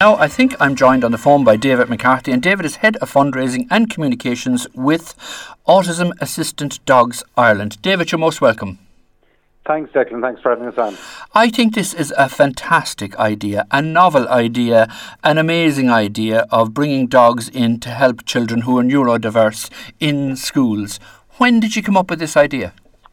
now I think I'm joined on the phone by David McCarthy, and David is Head of Fundraising and Communications with Autism Assistant Dogs Ireland. David, you're most welcome. Thanks, Declan. Thanks for having us on. I think this is a fantastic idea, a novel idea, an amazing idea of bringing dogs in to help children who are neurodiverse in schools. When did you come up with this idea?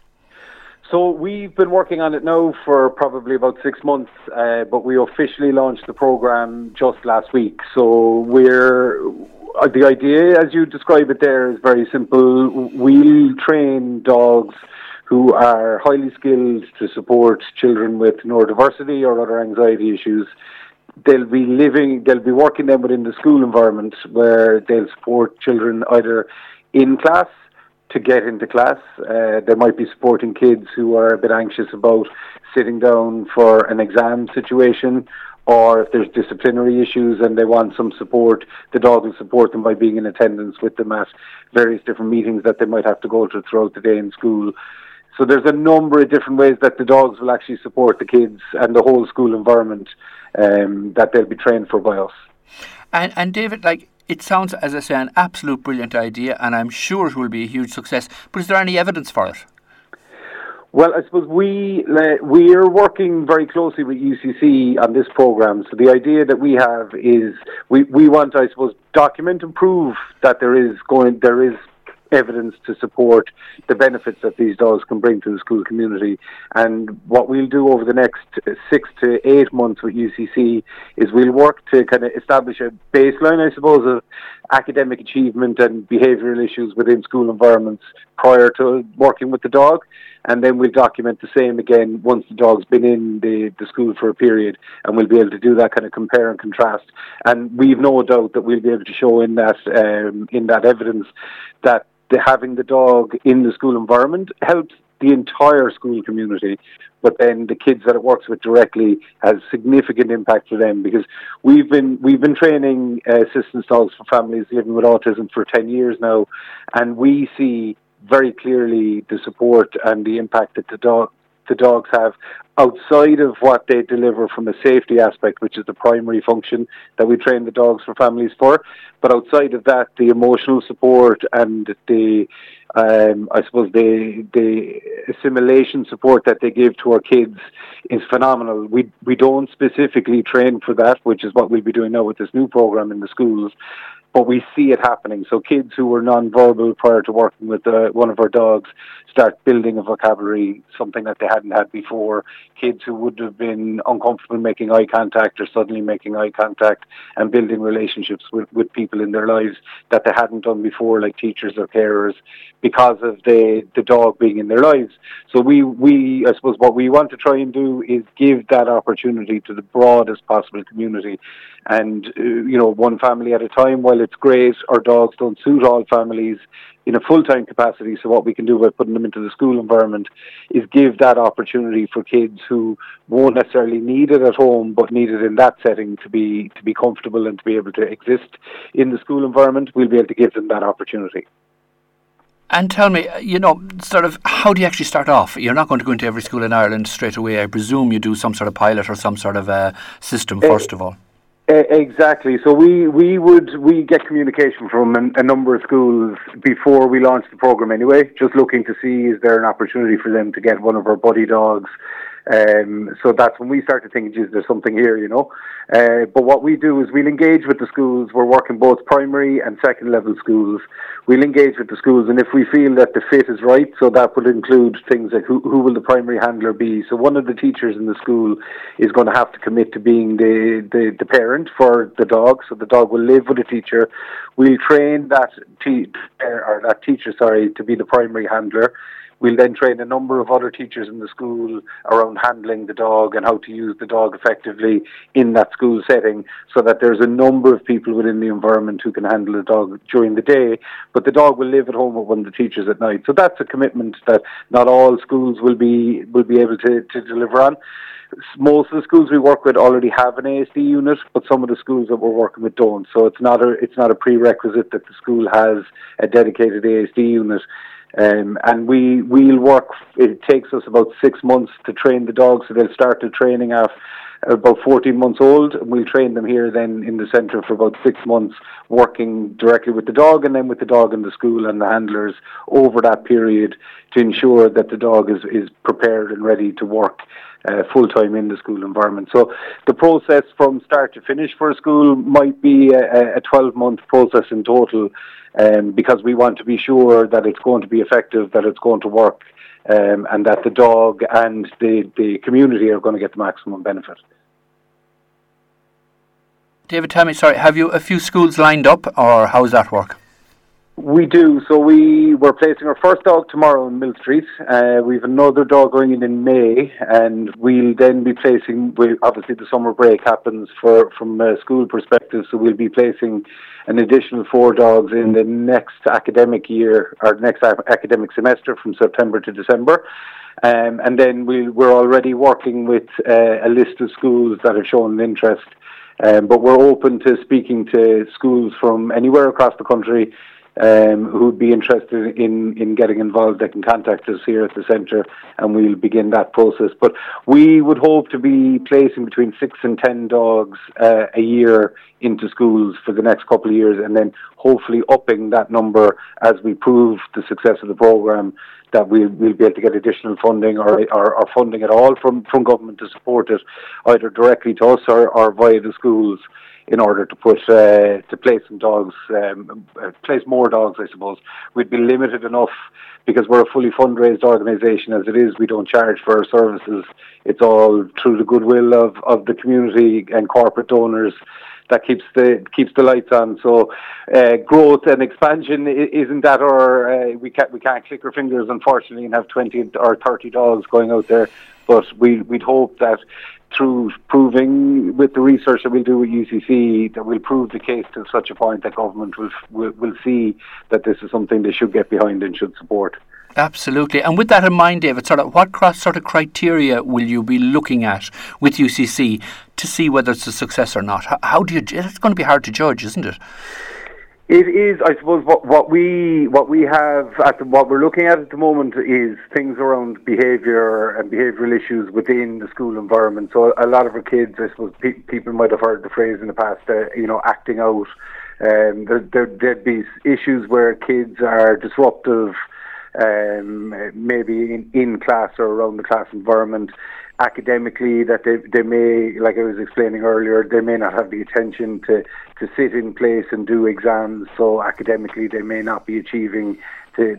So we've been working on it now for probably about 6 months, but we officially launched the programme just last week. So the idea, as you describe it there, is very simple. We'll train dogs who are highly skilled to support children with neurodiversity or other anxiety issues. They'll be working them within the school environment where they'll support children either in class to get into class. They might be supporting kids who are a bit anxious about sitting down for an exam situation, or if there's disciplinary issues and they want some support, the dog will support them by being in attendance with them at various different meetings that they might have to go to throughout the day in school. So there's a number of different ways that the dogs will actually support the kids and the whole school environment that they'll be trained for by us. And David, it sounds, as I say, an absolute brilliant idea, and I'm sure it will be a huge success. But is there any evidence for it? Well, I suppose we are working very closely with UCC on this programme. So the idea that we have is we want, I suppose, document and prove that there is evidence to support the benefits that these dogs can bring to the school community. And what we'll do over the next 6 to 8 months with UCC is we'll work to kind of establish a baseline, I suppose, of academic achievement and behavioural issues within school environments prior to working with the dog. And then we'll document the same again once the dog's been in the school for a period, and we'll be able to do that kind of compare and contrast. And we've no doubt that we'll be able to show in that evidence that having the dog in the school environment helps the entire school community, but then the kids that it works with directly has significant impact for them, because we've been training assistance dogs for families living with autism for 10 years now, and we see very clearly the support and the impact that the dogs have outside of what they deliver from a safety aspect, which is the primary function that we train the dogs for families for. But outside of that, the emotional support and the assimilation support that they give to our kids is phenomenal. We don't specifically train for that, which is what we'll be doing now with this new program in the schools, but we see it happening. So kids who were non-verbal prior to working with one of our dogs start building a vocabulary, something that they hadn't had before. Kids who would have been uncomfortable making eye contact are suddenly making eye contact and building relationships with people in their lives that they hadn't done before, like teachers or carers, because of the dog being in their lives. So we I suppose what we want to try and do is give that opportunity to the broadest possible community. And, one family at a time. While it's great, our dogs don't suit all families in a full-time capacity. So what we can do by putting them into the school environment is give that opportunity for kids who won't necessarily need it at home, but need it in that setting to be comfortable and to be able to exist in the school environment. We'll be able to give them that opportunity. And tell me, how do you actually start off? You're not going to go into every school in Ireland straight away. I presume you do some sort of pilot or some sort of system first of all. Exactly. So we get communication from a number of schools before we launch the program anyway, just looking to see is there an opportunity for them to get one of our buddy dogs. So that's when we start to think, is there something here, But what we do is we'll engage with the schools. We're working both primary and second level schools. We'll engage with the schools, and if we feel that the fit is right, so that would include things like who will the primary handler be. So one of the teachers in the school is going to have to commit to being the parent for the dog. So the dog will live with a teacher. We'll train that teacher to be the primary handler. We'll then train a number of other teachers in the school around handling the dog and how to use the dog effectively in that school setting, so that there's a number of people within the environment who can handle the dog during the day, but the dog will live at home with one of the teachers at night. So that's a commitment that not all schools will be able to deliver on. Most of the schools we work with already have an ASD unit, but some of the schools that we're working with don't. So it's not a prerequisite that the school has a dedicated ASD unit. And we'll work, it takes us about 6 months to train the dogs, so they'll start the training off about 14 months old, and we'll train them here then in the centre for about 6 months, working directly with the dog and then with the dog in the school and the handlers over that period to ensure that the dog is prepared and ready to work full-time in the school environment. So the process from start to finish for a school might be a 12-month process in total, because we want to be sure that it's going to be effective, that it's going to work, and that the dog and the community are going to get the maximum benefit. David, tell me, have you a few schools lined up, or how does that work? We do. So we're placing our first dog tomorrow in Mill Street. We've another dog going in May, and we'll then be placing. Obviously, the summer break happens from a school perspective, so we'll be placing an additional 4 dogs in the next academic year or next academic semester from September to December. And then we're already working with a list of schools that have shown an interest. But we're open to speaking to schools from anywhere across the country who'd be interested in getting involved. They can contact us here at the centre and we'll begin that process. But we would hope to be placing between 6 and 10 dogs a year into schools for the next couple of years, and then hopefully upping that number as we prove the success of the programme, that we'll be able to get additional funding or funding at all from government to support it, either directly to us or via the schools, in order to put to place some dogs, place more dogs, I suppose. We'd be limited enough because we're a fully fundraised organisation as it is. We don't charge for our services. It's all through the goodwill of the community and corporate donors that keeps the lights on. So growth and expansion isn't that our we can't click our fingers, unfortunately, and have 20 or 30 dogs going out there. But we'd hope that through proving with the research that we'll do with UCC, that we'll prove the case to such a point that government will see that this is something they should get behind and should support. Absolutely. And with that in mind, David, what sort of criteria will you be looking at with UCC to see whether it's a success or not? How do you? It's going to be hard to judge, isn't it? It is. I suppose what we have what we're looking at the moment is things around behaviour and behavioural issues within the school environment. So a lot of our kids, I suppose, people might have heard the phrase in the past, acting out. There'd be issues where kids are disruptive, maybe in class or around the class environment. Academically, that they may, like I was explaining earlier, they may not have the attention to sit in place and do exams. So academically, they may not be achieving to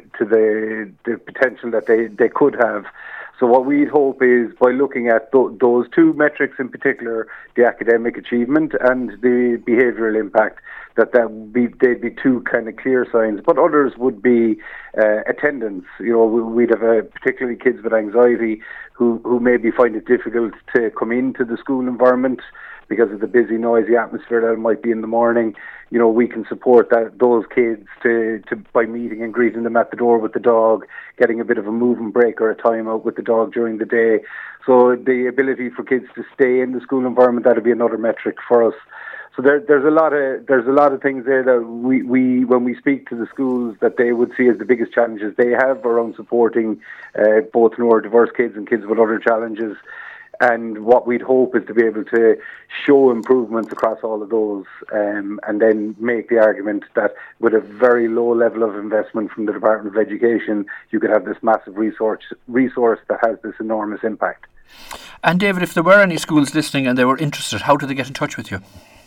the potential that they could have. So what we'd hope is, by looking at those two metrics in particular, the academic achievement and the behavioural impact, they'd be two kind of clear signs. But others would be attendance. We'd have particularly kids with anxiety who maybe find it difficult to come into the school environment because of the busy, noisy atmosphere that it might be in the morning. We can support those kids to by meeting and greeting them at the door with the dog, getting a bit of a moving break or a time out with the dog during the day. So the ability for kids to stay in the school environment, that'll be another metric for us. So there's a lot of things there that we when we speak to the schools, that they would see as the biggest challenges they have around supporting both neurodiverse kids and kids with other challenges. And what we'd hope is to be able to show improvements across all of those, and then make the argument that with a very low level of investment from the Department of Education, you could have this massive resource that has this enormous impact. And David, if there were any schools listening and they were interested, how do they get in touch with you?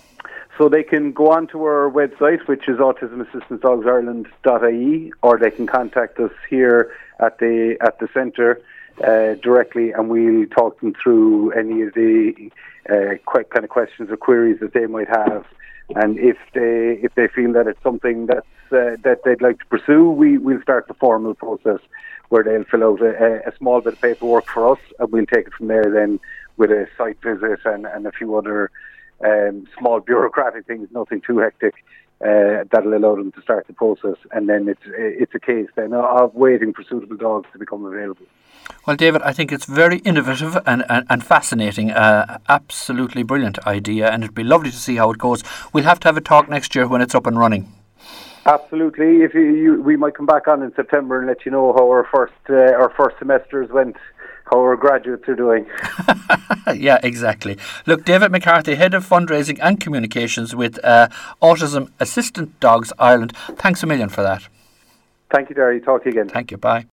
So they can go onto our website, which is autismassistancedogsireland.ie, or they can contact us here at the centre directly, and we'll talk them through any of the kind of questions or queries that they might have. And if they feel that it's something that they'd like to pursue, we'll start the formal process where they'll fill out a small bit of paperwork for us, and we'll take it from there then with a site visit and a few other small bureaucratic things, nothing too hectic, that'll allow them to start the process. And then it's a case then of waiting for suitable dogs to become available. Well, David, I think it's very innovative and fascinating. Absolutely brilliant idea, and it'd be lovely to see how it goes. We'll have to have a talk next year when it's up and running. Absolutely. If we might come back on in September and let you know how our first semesters went how our graduates are doing. Yeah, exactly. Look, David McCarthy, Head of Fundraising and Communications with Autism Assistant Dogs Ireland. Thanks a million for that. Thank you, Derry. Talk to you again. Thank you. Bye.